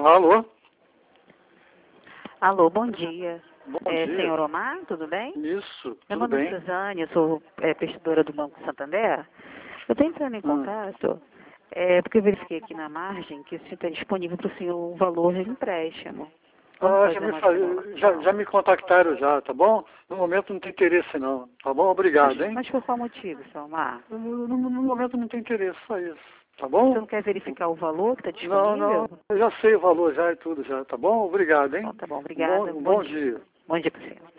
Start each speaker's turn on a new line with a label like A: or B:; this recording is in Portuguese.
A: Alô?
B: Alô, bom dia.
A: Bom dia.
B: Senhor Omar, tudo bem?
A: Isso,
B: Meu
A: tudo
B: nome
A: bem.
B: é Suzane, eu sou prestadora do Banco Santander. Eu estou entrando em contato porque eu verifiquei aqui na margem que o senhor está disponível para o senhor o valor de empréstimo. Vamos fazer uma simulação.
A: Já me contactaram já, tá bom? No momento não tem interesse não, tá bom? Obrigado, hein?
B: Mas por qual motivo, senhor Omar?
A: No momento não tem interesse, só isso, tá
B: O
A: bom?
B: senhor não quer verificar o valor que está
A: Não,
B: disponível?
A: eu já sei o valor já e tudo já, tá bom? Obrigado, hein?
B: Então, tá bom, obrigada.
A: Um bom dia.
B: Bom dia para o senhor.